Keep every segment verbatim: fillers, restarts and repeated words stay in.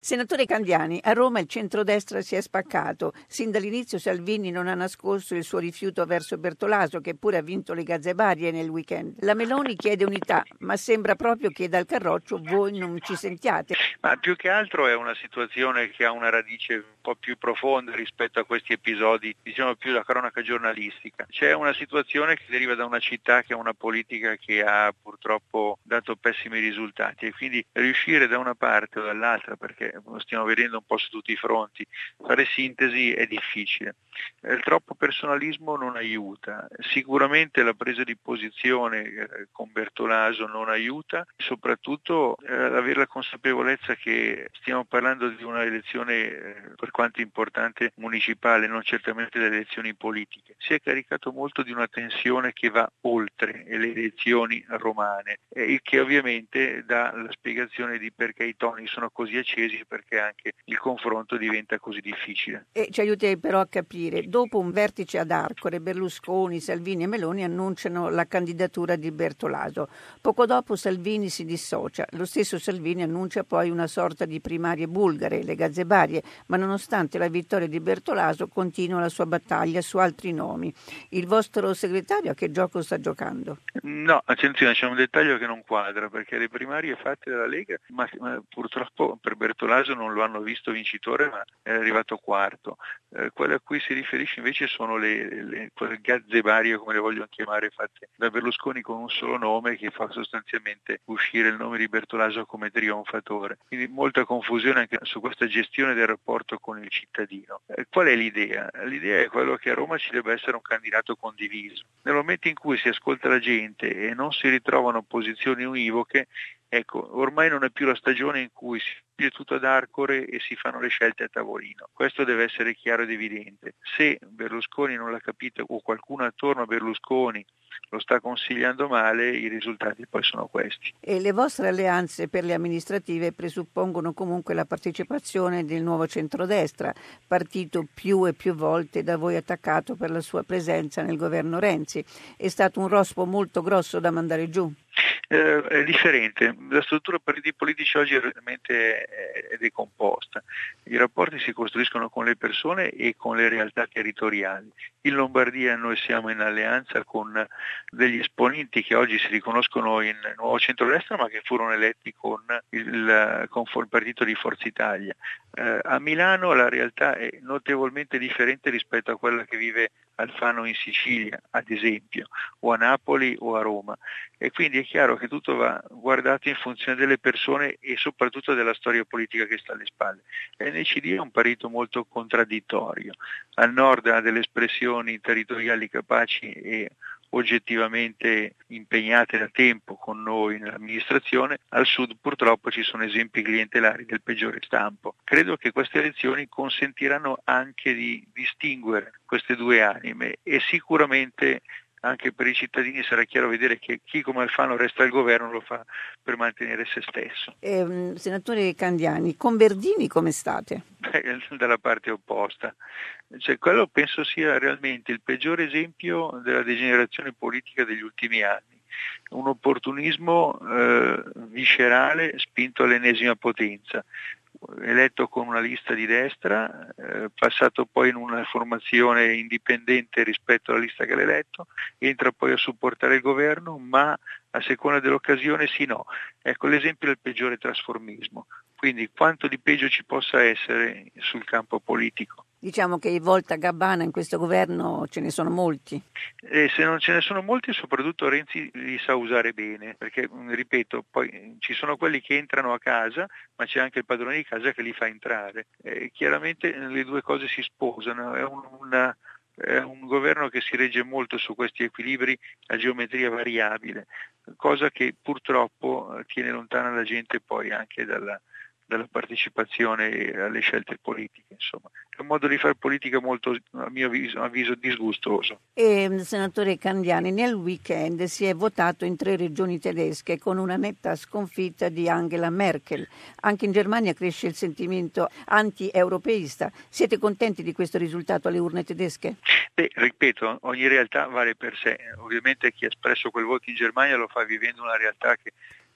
Senatore Candiani, a Roma il centrodestra si è spaccato. Sin dall'inizio Salvini non ha nascosto il suo rifiuto verso Bertolaso, che pure ha vinto le gazzebarie nel weekend. La Meloni chiede unità, ma sembra proprio che dal Carroccio voi non ci sentiate. Ma più che altro è una situazione che ha una radice un po' più profonda rispetto a questi episodi, diciamo più la cronaca giornalistica. C'è una situazione che deriva da una città che ha una politica che ha purtroppo dato pessimi risultati e quindi riuscire da una parte o dall'altra, perché lo stiamo vedendo un po' su tutti i fronti, fare sintesi è difficile. Il troppo personalismo non aiuta, sicuramente la presa di posizione eh, con Bertolaso non aiuta, soprattutto eh, avere la consapevolezza che stiamo parlando di una elezione eh, per quanto importante municipale, non certamente delle elezioni politiche. Si è caricato molto di una tensione che va oltre le elezioni romane, e che ovviamente dà la spiegazione di perché i toni sono così accesi e perché anche il confronto diventa così difficile. E ci aiuti però a capire, dopo un vertice ad Arcore, Berlusconi, Salvini e Meloni annunciano la candidatura di Bertolaso. Poco dopo Salvini si dissocia. Lo stesso Salvini annuncia poi una sorta di primarie bulgare, le gazzebarie, ma nonostante la vittoria di Bertolaso continua la sua battaglia su altri nomi. Il vostro segretario a che gioco sta giocando? No, attenzione, c'è un dettaglio che non quadra, perché le primarie fatte dalla Lega, ma, ma purtroppo per Bertolaso non lo hanno visto vincitore, ma è arrivato quarto. Eh, quelle a cui si riferisce invece sono le, le, le gazzebarie, come le vogliono chiamare, fatte da Berlusconi con un solo nome, che fa sostanzialmente uscire il nome di Bertolaso come trionfatore. Quindi molta confusione anche su questa gestione del rapporto con il cittadino. Eh, qual è l'idea? L'idea è quello che a Roma ci debba essere un candidato condiviso. Nel momento in cui si ascolta la gente e non si ritrovano posizioni univoche, ecco, ormai non è più la stagione in cui si è tutto ad Arcore e si fanno le scelte a tavolino. Questo deve essere chiaro ed evidente. Se Berlusconi non l'ha capito o qualcuno attorno a Berlusconi lo sta consigliando male, i risultati poi sono questi. E le vostre alleanze per le amministrative presuppongono comunque la partecipazione del nuovo centrodestra, partito più e più volte da voi attaccato per la sua presenza nel governo Renzi. È stato un rospo molto grosso da mandare giù. Eh, è differente, la struttura dei partiti politici oggi realmente è, è decomposta, i rapporti si costruiscono con le persone e con le realtà territoriali. In Lombardia noi siamo in alleanza con degli esponenti che oggi si riconoscono in nuovo centrodestra ma che furono eletti con il, con il partito di Forza Italia. Eh, a Milano la realtà è notevolmente differente rispetto a quella che vive Alfano in Sicilia, ad esempio, o a Napoli o a Roma. E quindi è chiaro che tutto va guardato in funzione delle persone e soprattutto della storia politica che sta alle spalle. L'N C D è un partito molto contraddittorio. Al nord ha delle espressioni territoriali capaci e oggettivamente impegnate da tempo con noi nell'amministrazione, al sud purtroppo ci sono esempi clientelari del peggiore stampo. Credo che queste elezioni consentiranno anche di distinguere queste due anime e sicuramente anche per i cittadini sarà chiaro vedere che chi come Alfano resta al governo lo fa per mantenere se stesso. Eh, senatore Candiani, con Verdini come state? Beh, dalla parte opposta. Cioè, quello penso sia realmente il peggior esempio della degenerazione politica degli ultimi anni. Un opportunismo eh, viscerale spinto all'ennesima potenza. Eletto con una lista di destra, eh, passato poi in una formazione indipendente rispetto alla lista che l'ha eletto, entra poi a supportare il governo, ma a seconda dell'occasione sì no. Ecco l'esempio del peggiore trasformismo. Quindi quanto di peggio ci possa essere sul campo politico. Diciamo che i volta Gabbana in questo governo ce ne sono molti. E se non ce ne sono molti, soprattutto Renzi li sa usare bene, perché ripeto, poi ci sono quelli che entrano a casa, ma c'è anche il padrone di casa che li fa entrare. E chiaramente le due cose si sposano, è un, una, è un governo che si regge molto su questi equilibri a geometria variabile, cosa che purtroppo tiene lontana la gente poi anche dalla dalla partecipazione alle scelte politiche. Insomma, è un modo di fare politica molto, a mio avviso, avviso disgustoso. E, senatore Candiani, nel weekend si è votato in tre regioni tedesche con una netta sconfitta di Angela Merkel. Anche in Germania cresce il sentimento anti-europeista. Siete contenti di questo risultato alle urne tedesche? Beh, ripeto, ogni realtà vale per sé. Ovviamente chi ha espresso quel voto in Germania lo fa vivendo una realtà che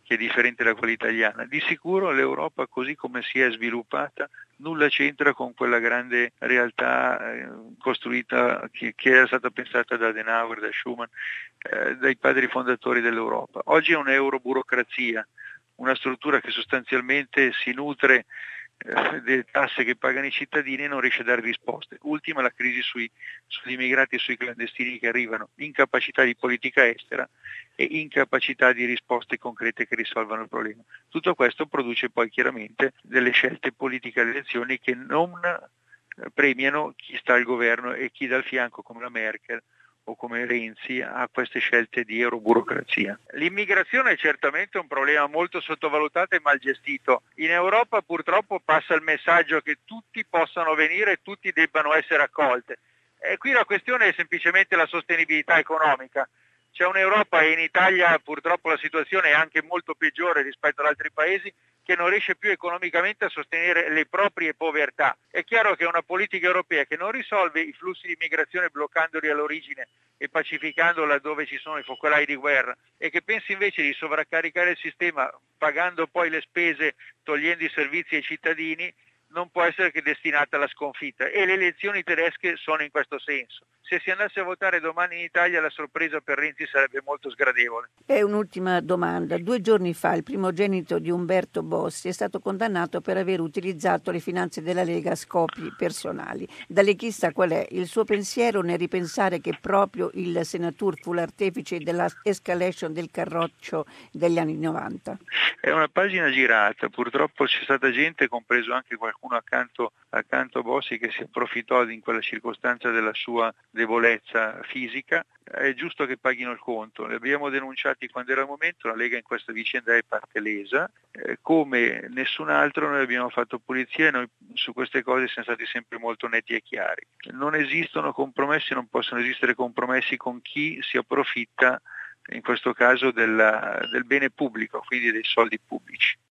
che è differente da quella italiana. Di sicuro l'Europa, così come si è sviluppata, nulla c'entra con quella grande realtà eh, costruita, che, che era stata pensata da Adenauer, da Schuman, eh, dai padri fondatori dell'Europa. Oggi è un'euroburocrazia, una struttura che sostanzialmente si nutre eh, delle tasse che pagano i cittadini e non riesce a dare risposte. Ultima la crisi sui, sugli immigrati e sui clandestini che arrivano, incapacità di politica estera e incapacità di risposte concrete che risolvano il problema. Tutto questo produce poi chiaramente delle scelte politiche alle elezioni che non premiano chi sta al governo e chi dal fianco, come la Merkel o come Renzi, ha queste scelte di euroburocrazia. L'immigrazione è certamente un problema molto sottovalutato e mal gestito. In Europa purtroppo passa il messaggio che tutti possano venire e tutti debbano essere accolti. E qui la questione è semplicemente la sostenibilità economica. C'è un'Europa, e in Italia purtroppo la situazione è anche molto peggiore rispetto ad altri paesi, che non riesce più economicamente a sostenere le proprie povertà. È chiaro che una politica europea che non risolve i flussi di immigrazione bloccandoli all'origine e pacificando laddove ci sono i focolai di guerra, e che pensi invece di sovraccaricare il sistema pagando poi le spese, togliendo i servizi ai cittadini, non può essere che destinata alla sconfitta, e le elezioni tedesche sono in questo senso. Se si andasse a votare domani in Italia, la sorpresa per Renzi sarebbe molto sgradevole. E un'ultima domanda. Due giorni fa il primogenito di Umberto Bossi è stato condannato per aver utilizzato le finanze della Lega a scopi personali. Da leghista qual è il suo pensiero nel ripensare che proprio il senatore fu l'artefice della escalation del Carroccio degli anni novanta? È una pagina girata, purtroppo c'è stata gente, compreso anche qualcuno accanto, accanto a Bossi, che si approfittò in quella circostanza della sua debolezza fisica. È giusto che paghino il conto, li abbiamo denunciati quando era il momento, la Lega in questa vicenda è parte lesa, eh, come nessun altro noi abbiamo fatto pulizia e noi su queste cose siamo stati sempre molto netti e chiari. Non esistono compromessi, non possono esistere compromessi con chi si approfitta in questo caso della, del bene pubblico, quindi dei soldi pubblici.